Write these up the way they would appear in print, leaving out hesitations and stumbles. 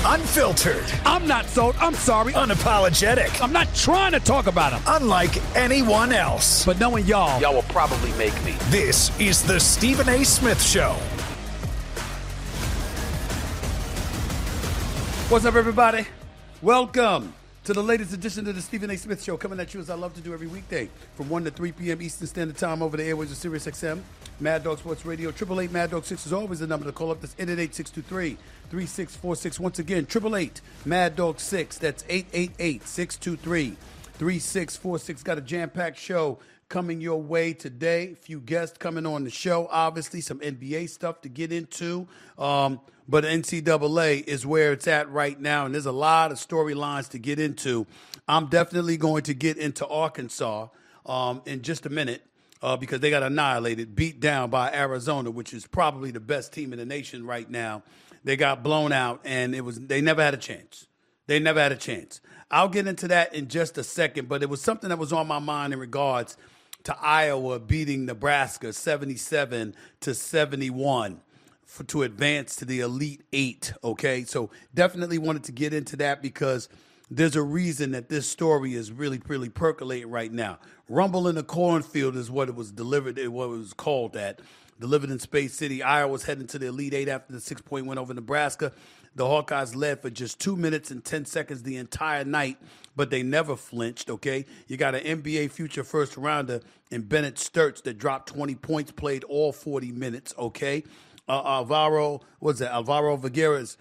Unfiltered. I'm not sold. I'm sorry. Unapologetic. I'm not trying to talk about him. Unlike anyone else. But knowing y'all will probably make me. This is the Stephen A. Smith Show. What's up, everybody? Welcome to the latest edition of the Stephen A. Smith Show, coming at you as I love to do every weekday from 1 to 3 p.m. Eastern Standard Time over the airways of Sirius XM, Mad Dog Sports Radio. 888 Mad Dog 6 is always the number to call up. That's 888-623-3646. Once again, 888 Mad Dog 6. That's 888-623-3646. Got a jam-packed show coming your way today. A few guests coming on the show. Obviously, some NBA stuff to get into. But NCAA is where it's at right now, and there's a lot of storylines to get into. I'm definitely going to get into Arkansas in just a minute because they got annihilated, beat down by Arizona, which is probably the best team in the nation right now. They got blown out, and they never had a chance. They never had a chance. I'll get into that in just a second, but it was something that was on my mind in regards to Iowa beating Nebraska 77-71. To advance to the Elite Eight, okay? So definitely wanted to get into that because there's a reason that this story is really, really percolating right now. Rumble in the cornfield is what it was delivered, what it was called that. Delivered in Space City. Iowa's heading to the Elite Eight after the 6-point win over Nebraska. The Hawkeyes led for just 2 minutes and 10 seconds the entire night, but they never flinched, okay? You got an NBA future first rounder in Bennett Sturts that dropped 20 points, played all 40 minutes, okay? Alvaro Figueres,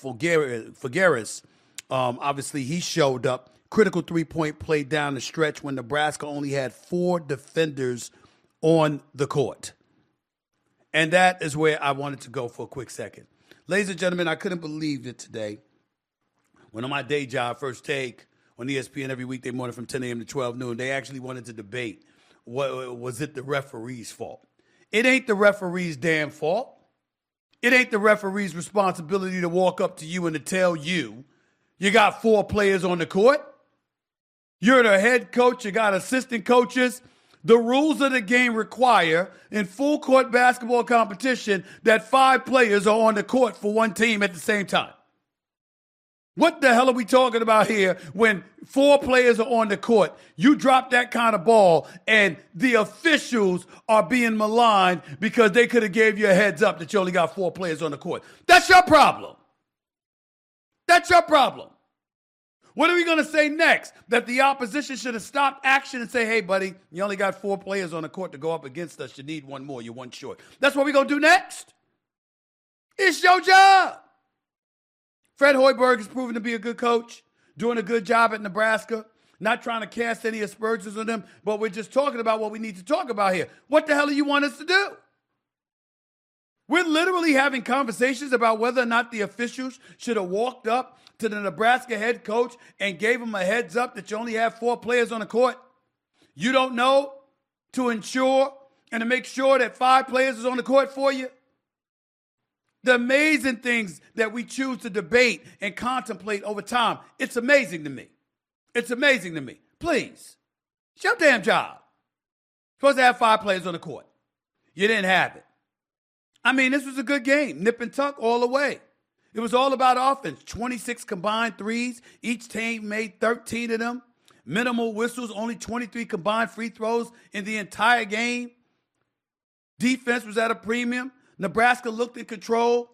obviously he showed up. Critical three-point play down the stretch when Nebraska only had 4 defenders on the court. And that is where I wanted to go for a quick second. Ladies and gentlemen, I couldn't believe it today. When on my day job, First Take, on ESPN every weekday morning from 10 a.m. to 12 noon, they actually wanted to debate, was it the referee's fault? It ain't the referee's damn fault. It ain't the referee's responsibility to walk up to you and to tell you got 4 players on the court. You're the head coach. You got assistant coaches. The rules of the game require in full court basketball competition that 5 players are on the court for one team at the same time. What the hell are we talking about here when 4 players are on the court? You drop that kind of ball and the officials are being maligned because they could have gave you a heads up that you only got 4 players on the court. That's your problem. That's your problem. What are we going to say next? That the opposition should have stopped action and say, hey, buddy, you only got 4 players on the court to go up against us. You need 1 more. You're 1 short. That's what we're going to do next. It's your job. Fred Hoiberg is proven to be a good coach, doing a good job at Nebraska, not trying to cast any aspersions on them, but we're just talking about what we need to talk about here. What the hell do you want us to do? We're literally having conversations about whether or not the officials should have walked up to the Nebraska head coach and gave him a heads up that you only have 4 players on the court. You don't know to ensure and to make sure that 5 players is on the court for you. The amazing things that we choose to debate and contemplate over time, it's amazing to me. It's amazing to me. Please, it's your damn job. Supposed to have 5 players on the court. You didn't have it. I mean, this was a good game. Nip and tuck all the way. It was all about offense. 26 combined threes. Each team made 13 of them. Minimal whistles, only 23 combined free throws in the entire game. Defense was at a premium. Nebraska looked in control.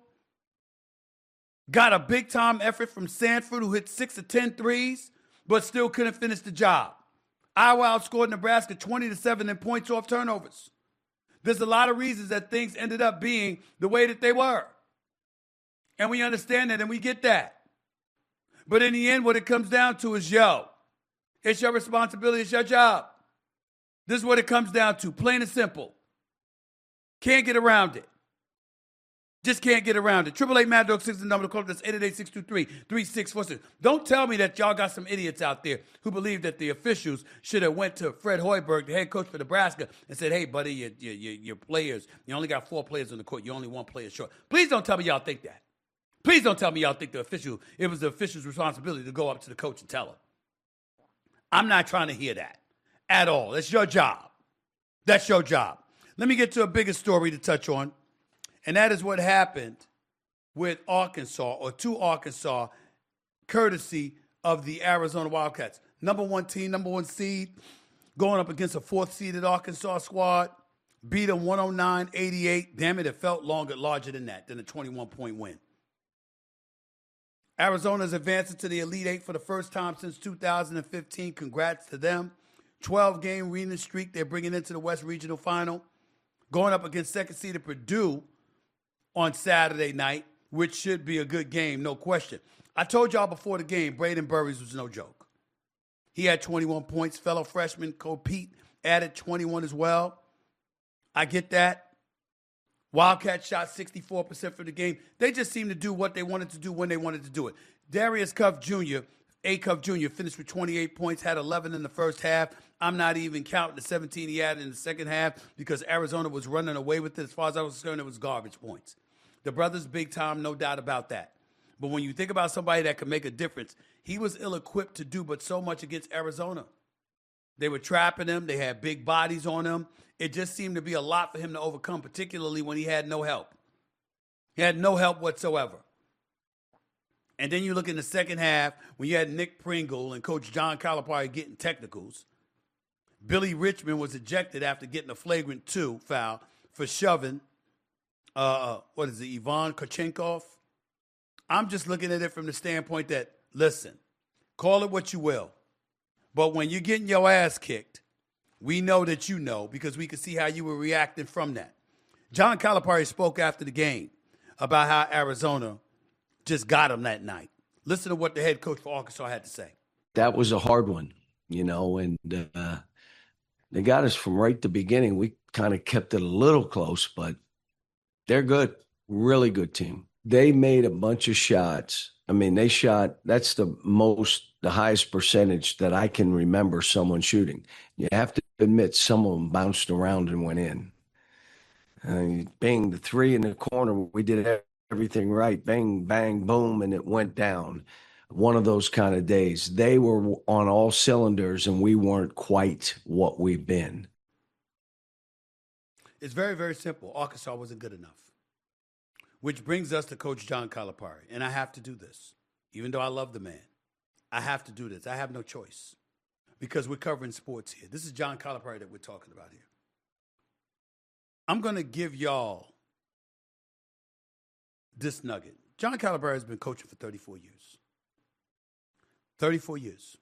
Got a big-time effort from Sanford, who hit 6 of 10 threes, but still couldn't finish the job. Iowa outscored Nebraska 20-7 in points off turnovers. There's a lot of reasons that things ended up being the way that they were. And we understand that and we get that. But in the end, what it comes down to is, it's your responsibility, it's your job. This is what it comes down to, plain and simple. Can't get around it. Just can't get around it. 888 Mad Dog 6 is the number to call. That's 888-623-3646. Don't tell me that y'all got some idiots out there who believe that the officials should have went to Fred Hoiberg, the head coach for Nebraska, and said, hey, buddy, your players, you only got 4 players on the court. You're only 1 player short. Please don't tell me y'all think that. Please don't tell me y'all think it was the official's responsibility to go up to the coach and tell him. I'm not trying to hear that at all. That's your job. That's your job. Let me get to a bigger story to touch on. And that is what happened with Arkansas or to Arkansas, courtesy of the Arizona Wildcats. Number one team, number one seed, going up against a fourth-seeded Arkansas squad. Beat them 109-88. Damn it, it felt larger than that, than a 21-point win. Arizona's advancing to the Elite Eight for the first time since 2015. Congrats to them. 12-game winning streak they're bringing into the West Regional Final. Going up against second-seeded Purdue on Saturday night, which should be a good game, no question. I told y'all before the game, Braden Burries was no joke. He had 21 points. Fellow freshman Cole Pete added 21 as well. I get that. Wildcats shot 64% for the game. They just seemed to do what they wanted to do when they wanted to do it. Darius Cuff Jr., Cuff Jr., finished with 28 points, had 11 in the first half. I'm not even counting the 17 he had in the second half because Arizona was running away with it. As far as I was concerned, it was garbage points. The brother's big time, no doubt about that. But when you think about somebody that can make a difference, he was ill-equipped to do but so much against Arizona. They were trapping him. They had big bodies on him. It just seemed to be a lot for him to overcome, particularly when he had no help. He had no help whatsoever. And then you look in the second half when you had Nick Pringle and Coach John Calipari getting technicals. Billy Richmond was ejected after getting a flagrant 2 foul for shoving, Ivan Kochenkov. I'm just looking at it from the standpoint that, listen, call it what you will. But when you're getting your ass kicked, we know that you know because we can see how you were reacting from that. John Calipari spoke after the game about how Arizona just got him that night. Listen to what the head coach for Arkansas had to say. That was a hard one, and they got us from right the beginning. We kind of kept it a little close, but they're good, really good team. They made a bunch of shots. I mean, they shot, that's the highest percentage that I can remember someone shooting. You have to admit some of them bounced around and went in. Bang, the three in the corner, we did everything right. Bang, bang, boom, and it went down. One of those kind of days. They were on all cylinders, and we weren't quite what we've been. It's very, very simple. Arkansas wasn't good enough. Which brings us to Coach John Calipari. And I have to do this. Even though I love the man, I have to do this. I have no choice because we're covering sports here. This is John Calipari that we're talking about here. I'm going to give y'all this nugget. John Calipari has been coaching for 34 years. 34 years.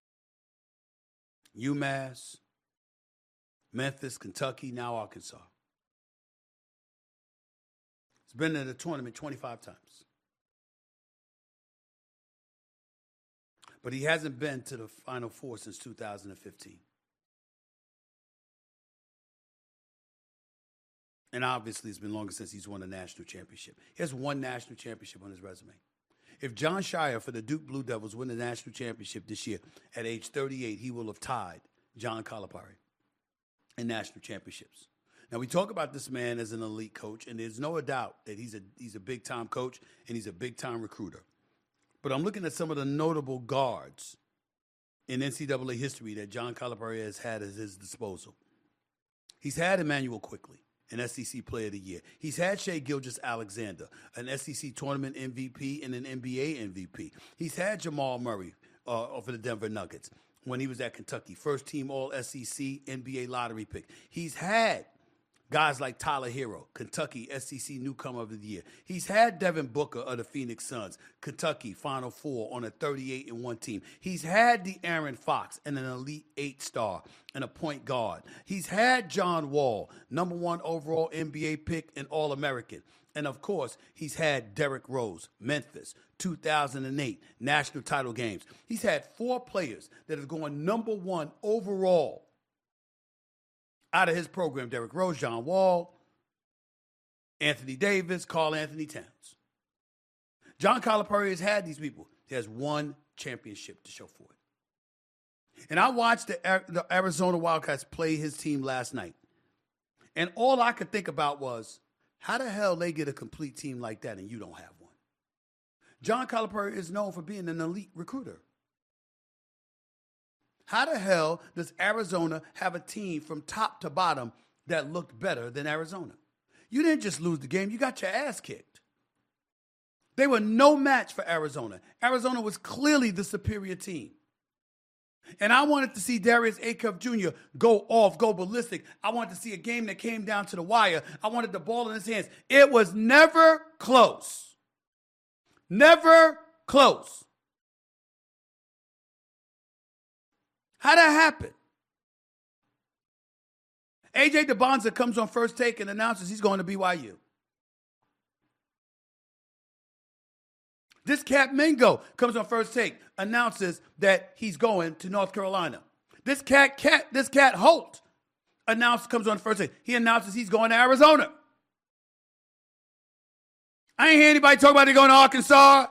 UMass, Memphis, Kentucky, now Arkansas. He's been in the tournament 25 times. But he hasn't been to the Final Four since 2015. And obviously, it's been longer since he's won a national championship. He has one national championship on his resume. If John Shire for the Duke Blue Devils win the national championship this year at age 38, he will have tied John Calipari in national championships. Now, we talk about this man as an elite coach, and there's no doubt that he's a big-time coach and he's a big-time recruiter. But I'm looking at some of the notable guards in NCAA history that John Calipari has had at his disposal. He's had Emmanuel Quickley, an SEC Player of the Year. He's had Shai Gilgeous-Alexander, an SEC Tournament MVP and an NBA MVP. He's had Jamal Murray for the Denver Nuggets when he was at Kentucky, first-team All-SEC NBA lottery pick. He's had guys like Tyler Hero, Kentucky SEC Newcomer of the Year. He's had Devin Booker of the Phoenix Suns, Kentucky Final Four on a 38-1 team. He's had De'Aaron Fox and an Elite 8-star and a point guard. He's had John Wall, number 1 overall NBA pick and All-American. And, of course, he's had Derrick Rose, Memphis, 2008, national title games. He's had 4 players that have gone number 1 overall out of his program: Derrick Rose, John Wall, Anthony Davis, Karl Anthony Towns. John Calipari has had these people. He has one championship to show for it. And I watched the Arizona Wildcats play his team last night. And all I could think about was, how the hell they get a complete team like that and you don't have one? John Calipari is known for being an elite recruiter. How the hell does Arizona have a team from top to bottom that looked better than Arizona? You didn't just lose the game. You got your ass kicked. They were no match for Arizona. Arizona was clearly the superior team. And I wanted to see Darius Acuff Jr. go off, go ballistic. I wanted to see a game that came down to the wire. I wanted the ball in his hands. It was never close. Never close. How'd that happen? A.J. DeBonza comes on First Take and announces he's going to BYU. This cat Mingo comes on First Take, announces that he's going to North Carolina. This cat Holt comes on First Take. He announces he's going to Arizona. I ain't hear anybody talk about they going to Arkansas.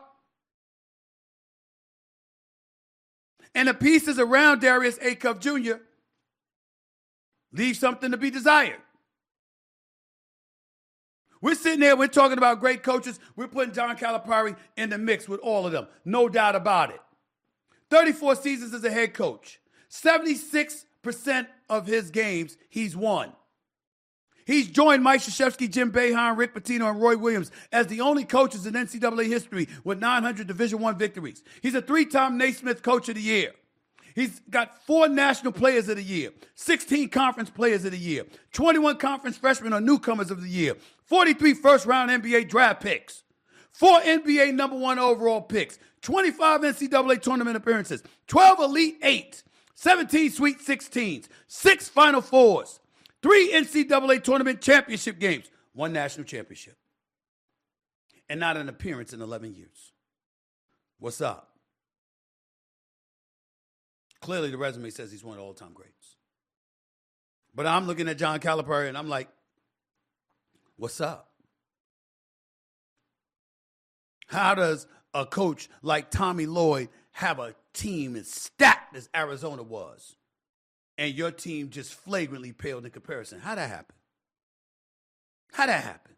And the pieces around Darius Acuff Jr. leave something to be desired. We're sitting there, we're talking about great coaches. We're putting John Calipari in the mix with all of them. No doubt about it. 34 seasons as a head coach. 76% of his games he's won. He's joined Mike Krzyzewski, Jim Boeheim, Rick Pitino, and Roy Williams as the only coaches in NCAA history with 900 Division I victories. He's a 3-time Naismith Coach of the Year. He's got 4 National Players of the Year, 16 Conference Players of the Year, 21 Conference Freshmen or Newcomers of the Year, 43 first-round NBA draft picks, 4 NBA number 1 overall picks, 25 NCAA tournament appearances, 12 Elite 8, 17 Sweet 16s, 6 Final Fours, 3 NCAA tournament championship games, 1 national championship, and not an appearance in 11 years. What's up? Clearly, the resume says he's one of the all-time greats. But I'm looking at John Calipari, and I'm like, what's up? How does a coach like Tommy Lloyd have a team as stacked as Arizona was, and your team just flagrantly paled in comparison? How'd that happen? How'd that happen?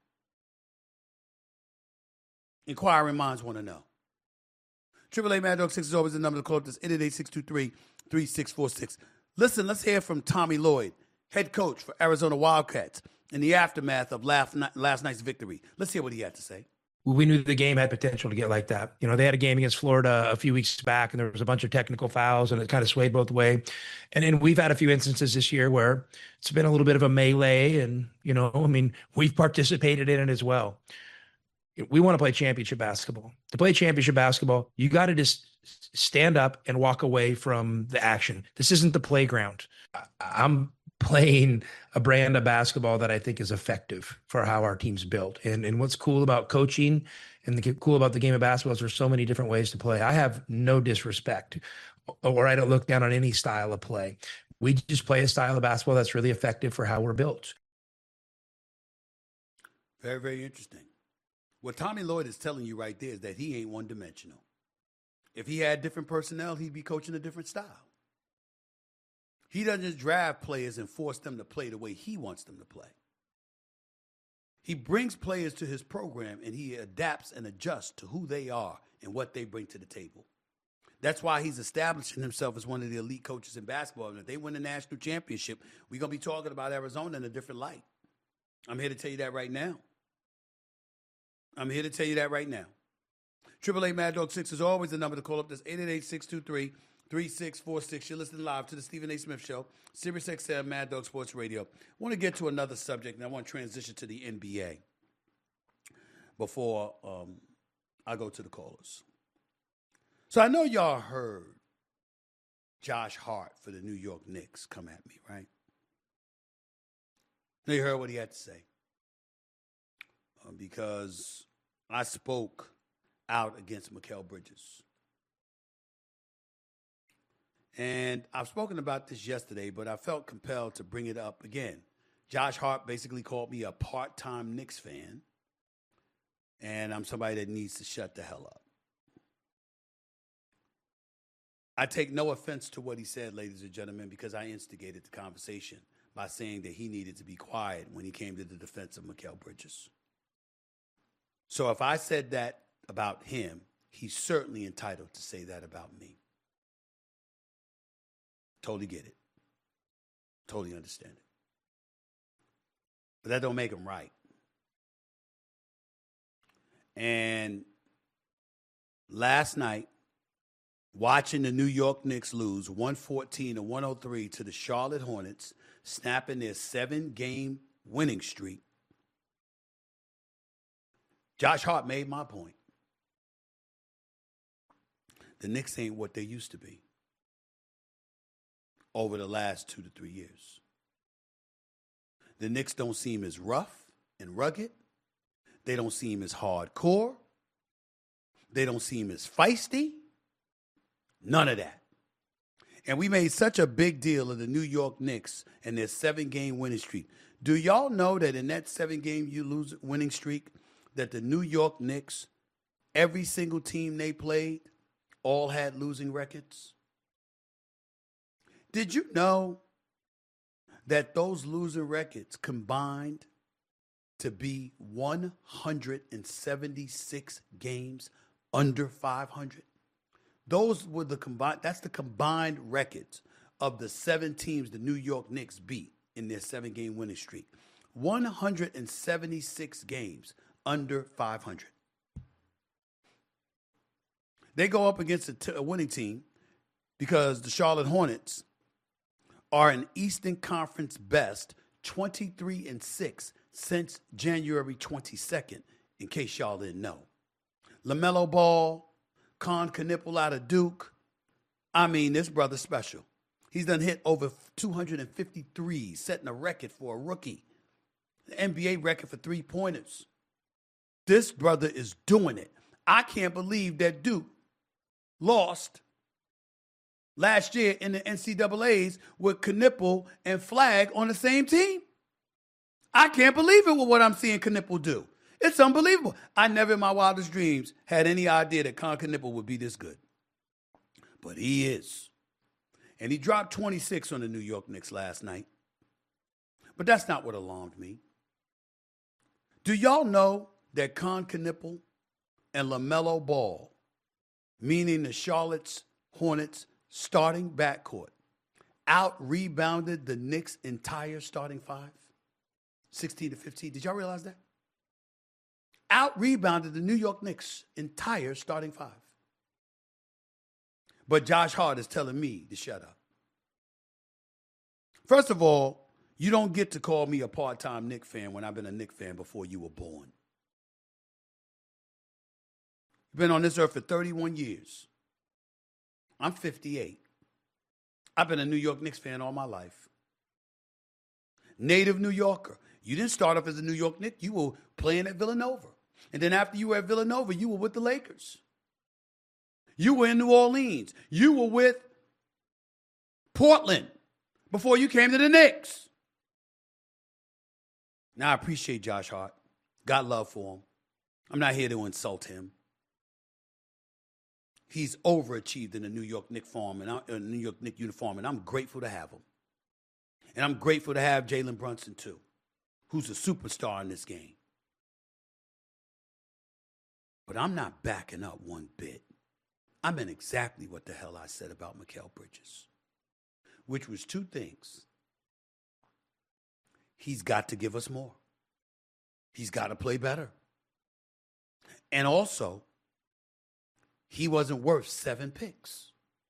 Inquiring minds want to know. 888 Mad Dog 6 is always the number to call up. This 888-623-3646. Listen, let's hear from Tommy Lloyd, head coach for Arizona Wildcats, in the aftermath of last night's victory. Let's hear what he had to say. We knew the game had potential to get like that. You know, they had a game against Florida a few weeks back, and there was a bunch of technical fouls, and it kind of swayed both ways. And then we've had a few instances this year where it's been a little bit of a melee, and, you know, I mean, we've participated in it as well. We want to play championship basketball. To play championship basketball, you got to just stand up and walk away from the action. This isn't the playground. I'm playing a brand of basketball that I think is effective for how our team's built. And what's cool about coaching and cool about the game of basketball is there's so many different ways to play. I have no disrespect, or I don't look down on any style of play. We just play a style of basketball that's really effective for how we're built. Very, very interesting. What Tommy Lloyd is telling you right there is that he ain't one-dimensional. If he had different personnel, he'd be coaching a different style. He doesn't just draft players and force them to play the way he wants them to play. He brings players to his program, and he adapts and adjusts to who they are and what they bring to the table. That's why he's establishing himself as one of the elite coaches in basketball. And if they win the national championship, we're going to be talking about Arizona in a different light. I'm here to tell you that right now. 888 Mad Dog 6 is always the number to call up. That's 888-623-3646. You're listening live to the Stephen A. Smith Show, Sirius XM, Mad Dog Sports Radio. I want to get to another subject, and I want to transition to the NBA before I go to the callers. So I know y'all heard Josh Hart for the New York Knicks come at me, right? You heard what he had to say. Because I spoke out against Mikal Bridges. And I've spoken about this yesterday, but I felt compelled to bring it up again. Josh Hart basically called me a part-time Knicks fan, and I'm somebody that needs to shut the hell up. I take no offense to what he said, ladies and gentlemen, because I instigated the conversation by saying that he needed to be quiet when he came to the defense of Mikal Bridges. So if I said that about him, he's certainly entitled to say that about me. Totally get it. Totally understand it. But that don't make him right. And last night, watching the New York Knicks lose 114-103 to the Charlotte Hornets, snapping their 7-game winning streak, Josh Hart made my point. The Knicks ain't what they used to be over the last 2 to 3 years. The Knicks don't seem as rough and rugged. They don't seem as hardcore. They don't seem as feisty. None of that. And we made such a big deal of the New York Knicks and their 7-game winning streak. Do y'all know that in that 7-game winning streak, that the New York Knicks, every single team they played, all had losing records? Did you know that those losing records combined to be 176 games under 500? Those were that's the combined records of the 7 teams the New York Knicks beat in their 7-game winning streak. 176 games under 500. They go up against a winning team because the Charlotte Hornets are an Eastern Conference best 23-6 since January 22nd, in case y'all didn't know. LaMelo Ball, Con Knipple out of Duke. I mean, this brother's special. He's done hit over 253, setting a record for a rookie. The NBA record for three-pointers. This brother is doing it. I can't believe that Duke lost last year in the NCAAs with Knipple and Flagg on the same team. I can't believe it with what I'm seeing Knipple do. It's unbelievable. I never in my wildest dreams had any idea that Con Knipple would be this good. But he is. And he dropped 26 on the New York Knicks last night. But that's not what alarmed me. Do y'all know that Con Knipple and LaMelo Ball, meaning the Charlotte Hornets starting backcourt, out-rebounded the Knicks' entire starting five? 16-15. Did y'all realize that? Out-rebounded the New York Knicks' entire starting five. But Josh Hart is telling me to shut up. First of all, you don't get to call me a part-time Knicks fan when I've been a Knicks fan before you were born. You've been on this earth for 31 years. I'm 58. I've been a New York Knicks fan all my life. Native New Yorker. You didn't start off as a New York Knicks. You were playing at Villanova. And then after you were at Villanova, you were with the Lakers. You were in New Orleans. You were with Portland before you came to the Knicks. Now, I appreciate Josh Hart. Got love for him. I'm not here to insult him. He's overachieved in the New York Knicks New York Knicks uniform, and I'm grateful to have him. And I'm grateful to have Jalen Brunson, too, who's a superstar in this game. But I'm not backing up one bit. I meant exactly what the hell I said about Mikal Bridges, which was 2 things. He's got to give us more. He's got to play better. And also, he wasn't worth 7 picks.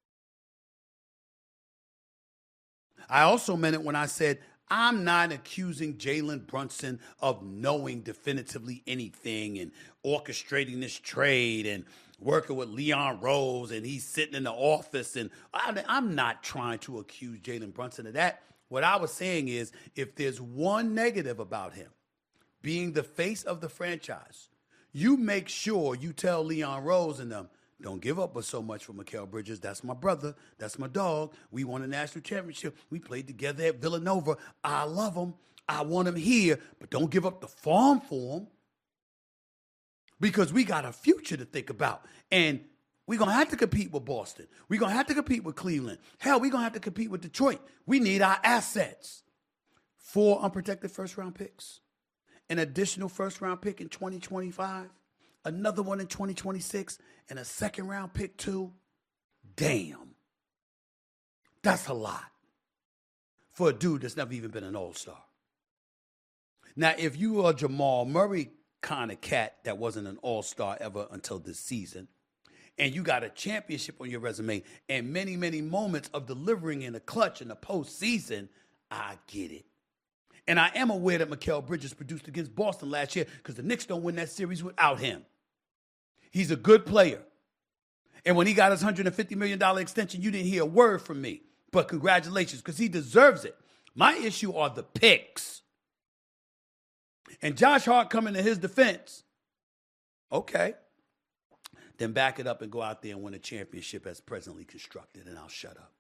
I also meant it when I said, I'm not accusing Jalen Brunson of knowing definitively anything and orchestrating this trade and working with Leon Rose and he's sitting in the office. And I'm not trying to accuse Jalen Brunson of that. What I was saying is, if there's one negative about him being the face of the franchise, you make sure you tell Leon Rose and them, don't give up so much for Mikal Bridges. That's my brother. That's my dog. We won a national championship. We played together at Villanova. I love him. I want him here. But don't give up the farm for him. Because we got a future to think about. And we're going to have to compete with Boston. We're going to have to compete with Cleveland. Hell, we're going to have to compete with Detroit. We need our assets. 4 unprotected first-round picks. An additional first-round pick in 2025. Another one in 2026, and a second-round pick, too. Damn. That's a lot for a dude that's never even been an all-star. Now, if you are a Jamal Murray kind of cat that wasn't an all-star ever until this season, and you got a championship on your resume and many, many moments of delivering in the clutch in the postseason, I get it. And I am aware that Mikal Bridges produced against Boston last year because the Knicks don't win that series without him. He's a good player. And when he got his $150 million extension, you didn't hear a word from me. But congratulations, because he deserves it. My issue are the picks. And Josh Hart coming to his defense. Okay. Then back it up and go out there and win a championship as presently constructed, and I'll shut up.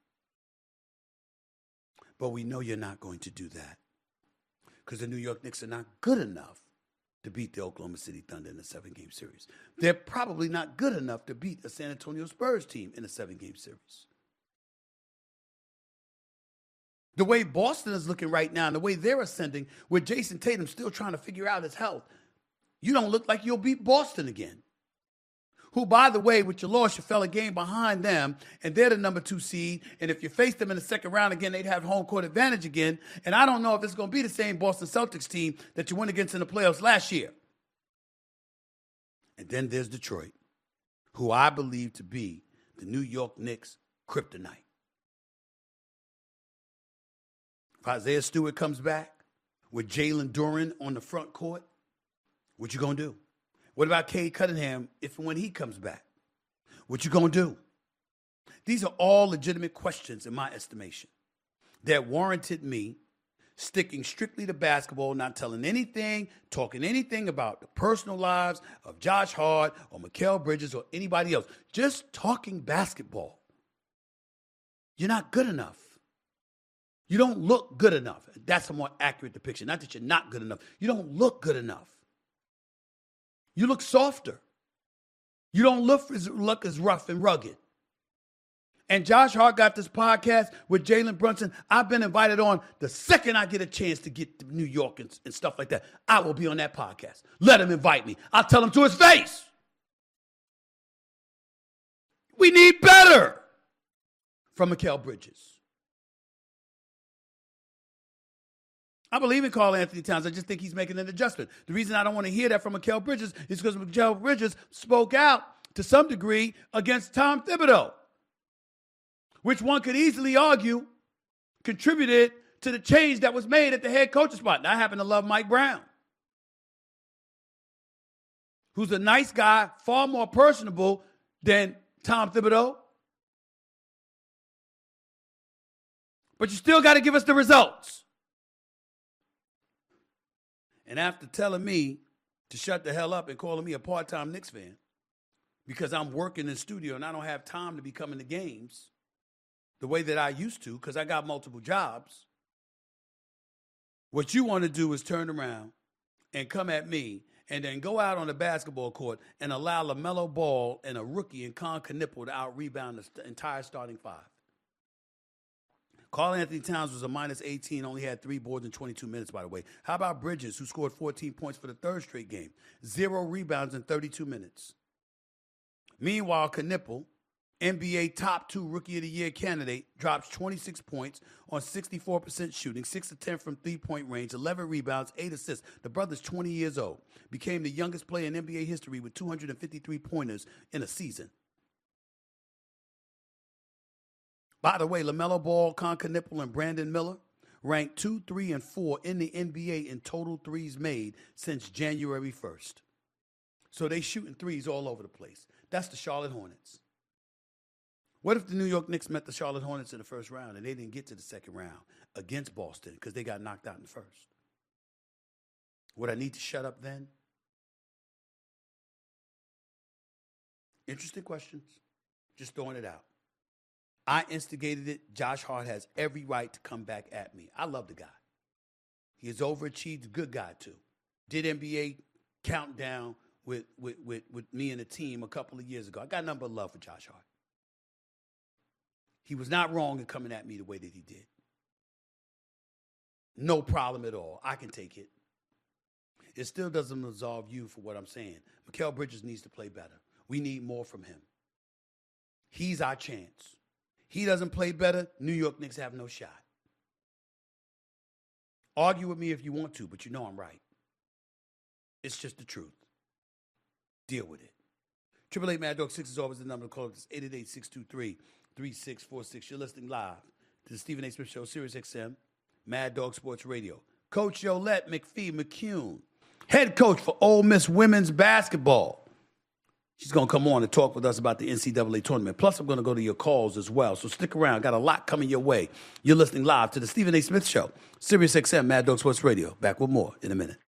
But we know you're not going to do that because the New York Knicks are not good enough to beat the Oklahoma City Thunder in a 7-game series. They're probably not good enough to beat a San Antonio Spurs team in a 7-game series. The way Boston is looking right now and the way they're ascending with Jason Tatum still trying to figure out his health, you don't look like you'll beat Boston again. Who, by the way, with your loss, you fell a game behind them, and they're the number 2 seed. And if you face them in the second round again, they'd have home court advantage again. And I don't know if it's going to be the same Boston Celtics team that you went against in the playoffs last year. And then there's Detroit, who I believe to be the New York Knicks' kryptonite. If Isaiah Stewart comes back with Jalen Duren on the front court, what you going to do? What about Cade Cunningham if and when he comes back? What you going to do? These are all legitimate questions in my estimation that warranted me sticking strictly to basketball, not telling anything, talking anything about the personal lives of Josh Hart or Mikal Bridges or anybody else. Just talking basketball. You're not good enough. You don't look good enough. That's a more accurate depiction. Not that you're not good enough. You don't look good enough. You look softer. You don't look as rough and rugged. And Josh Hart got this podcast with Jalen Brunson. I've been invited on. The second I get a chance to get to New York and stuff like that, I will be on that podcast. Let him invite me. I'll tell him to his face. We need better from Mikal Bridges. I believe in Karl Anthony Towns. I just think he's making an adjustment. The reason I don't want to hear that from Mikal Bridges is because Mikal Bridges spoke out to some degree against Tom Thibodeau, which one could easily argue contributed to the change that was made at the head coaching spot. And I happen to love Mike Brown, who's a nice guy, far more personable than Tom Thibodeau. But you still got to give us the results. And after telling me to shut the hell up and calling me a part-time Knicks fan because I'm working in the studio and I don't have time to be coming to games the way that I used to because I got multiple jobs, what you want to do is turn around and come at me and then go out on the basketball court and allow LaMelo Ball and a rookie in Con Knipple to out-rebound the entire starting five. Karl Anthony Towns was a minus 18, only had 3 boards in 22 minutes, by the way. How about Bridges, who scored 14 points for the third straight game? 0 rebounds in 32 minutes. Meanwhile, Knipple, NBA top 2 Rookie of the Year candidate, drops 26 points on 64% shooting, 6 of 10 from three-point range, 11 rebounds, 8 assists. The brother's 20 years old. Became the youngest player in NBA history with 253 pointers in a season. By the way, LaMelo Ball, Con Knipple, and Brandon Miller ranked 2, 3, and 4 in the NBA in total threes made since January 1st. So they shooting threes all over the place. That's the Charlotte Hornets. What if the New York Knicks met the Charlotte Hornets in the first round and they didn't get to the second round against Boston because they got knocked out in the first? Would I need to shut up then? Interesting questions. Just throwing it out. I instigated it. Josh Hart has every right to come back at me. I love the guy. He has overachieved, a good guy too. Did NBA countdown with me and the team a couple of years ago. I got a number of love for Josh Hart. He was not wrong in coming at me the way that he did. No problem at all. I can take it. It still doesn't absolve you for what I'm saying. Mikal Bridges needs to play better. We need more from him. He's our chance. He doesn't play better, New York Knicks have no shot. Argue with me if you want to, but you know I'm right. It's just the truth. Deal with it. 888 Mad Dog 6 is always the number to call. It's 888-623-3646. You're listening live to the Stephen A. Smith Show, Sirius XM, Mad Dog Sports Radio. Coach Yolette McPhee McCune, head coach for Ole Miss women's basketball. She's going to come on and talk with us about the NCAA tournament. Plus, I'm going to go to your calls as well. So stick around. Got a lot coming your way. You're listening live to the Stephen A. Smith Show, Sirius XM, Mad Dog Sports Radio. Back with more in a minute.